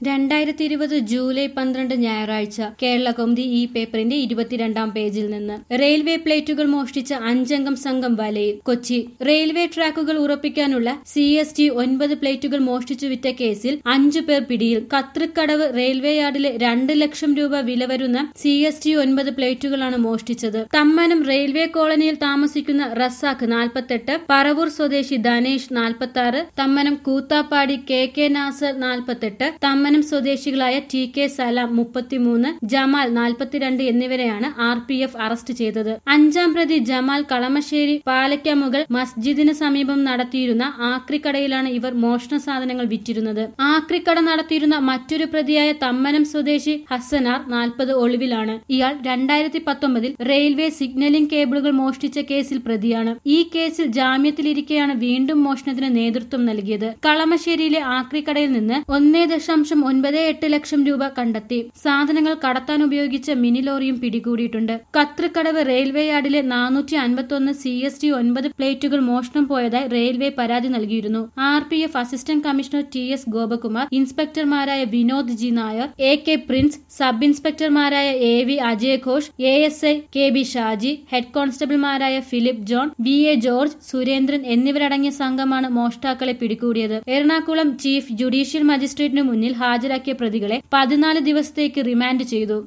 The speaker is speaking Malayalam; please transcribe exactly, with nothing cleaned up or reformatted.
രണ്ടായിരത്തി ഇരുപത് ജൂലൈ പന്ത്രണ്ട് ഞായറാഴ്ച കേരളകൗമുദി ഈ പേപ്പറിന്റെ ഇരുപത്തിരണ്ടാം പേജിൽ നിന്ന് റെയിൽവേ പ്ലേറ്റുകൾ മോഷ്ടിച്ച അഞ്ചംഗം സംഘം വലയിൽ. കൊച്ചി റെയിൽവേ ട്രാക്കുകൾ ഉറപ്പിക്കാനുള്ള സി എസ് ടി ഒൻപത് പ്ലേറ്റുകൾ മോഷ്ടിച്ചു വിറ്റ കേസിൽ അഞ്ചു പേർ പിടിയിൽ. കത്രിക്കടവ് റെയിൽവേ യാർഡിലെ രണ്ട് ലക്ഷം രൂപ വില വരുന്ന സി എസ് ടി ഒൻപത് പ്ലേറ്റുകളാണ് മോഷ്ടിച്ചത്. തമ്മനം റെയിൽവേ കോളനിയിൽ താമസിക്കുന്ന റസാഖ് നാൽപ്പത്തെട്ട്, പറവൂർ സ്വദേശി ധനേഷ് നാൽപ്പത്തി ആറ്, തമ്മനം കൂത്താപ്പാടി കെ കെ നാസർ നാൽപ്പത്തെട്ട്, തമ്മനം സ്വദേശികളായ ടി കെ സലാം മുപ്പത്തിമൂന്ന്, ജമാൽ നാൽപ്പത്തിരണ്ട് എന്നിവരെയാണ് ആർ പി എഫ് അറസ്റ്റ് ചെയ്തത്. അഞ്ചാം പ്രതി ജമാൽ കളമശ്ശേരി പാലയ്ക്കമുകൾ മസ്ജിദിന് സമീപം നടത്തിയിരുന്ന ആക്രിക്കടയിലാണ് ഇവർ മോഷണ സാധനങ്ങൾ വിറ്റിരുന്നത്. ആക്രിക്കട നടത്തിയിരുന്ന മറ്റൊരു പ്രതിയായ തമ്മനം സ്വദേശി ഹസനാർ നാൽപ്പത് ഒളിവിലാണ്. ഇയാൾ രണ്ടായിരത്തി പത്തൊമ്പതിൽ റെയിൽവേ സിഗ്നലിംഗ് കേബിളുകൾ മോഷ്ടിച്ച കേസിൽ പ്രതിയാണ്. ഈ കേസിൽ ജാമ്യത്തിലിരിക്കെയാണ് വീണ്ടും മോഷണത്തിന് നേതൃത്വം നൽകിയത്. കളമശ്ശേരിയിലെ ആക്രിക്കടയിൽ നിന്ന് ഒന്നേ ദശാംശം ഒൻപത് എട്ട് ലക്ഷം രൂപ കണ്ടെത്തി. സാധനങ്ങൾ കടത്താൻ ഉപയോഗിച്ച മിനി ലോറിയും പിടികൂടിയിട്ടുണ്ട്. കത്രിക്കടവ് റെയിൽവേ യാർഡിലെ നാനൂറ്റി അൻപത്തി ഒന്ന് സി എസ് ടി ഒൻപത് പ്ലേറ്റുകൾ മോഷണം പോയതായി റെയിൽവേ പരാതി നൽകിയിരുന്നു. R P F assistant commissioner T S Gopakumar, ഇൻസ്പെക്ടർമാരായ Vinod G Nair, A K Prince, sub ഇൻസ്പെക്ടർമാരായ A V Ajay Ghosh, A S I K B Shaji, head കോൺസ്റ്റബിൾമാരായ Philip John, V A George, Surendran എന്നിവരടങ്ങിയ സംഘമാണ് മോഷ്ടാക്കളെ പിടികൂടിയത്. എറണാകുളം ചീഫ് ജുഡീഷ്യൽ മജിസ്ട്രേറ്റിനു മുന്നിൽ ഹാജരാക്കിയ പ്രതികളെ പതിനാല് ദിവസത്തേക്ക് റിമാൻഡ് ചെയ്തു.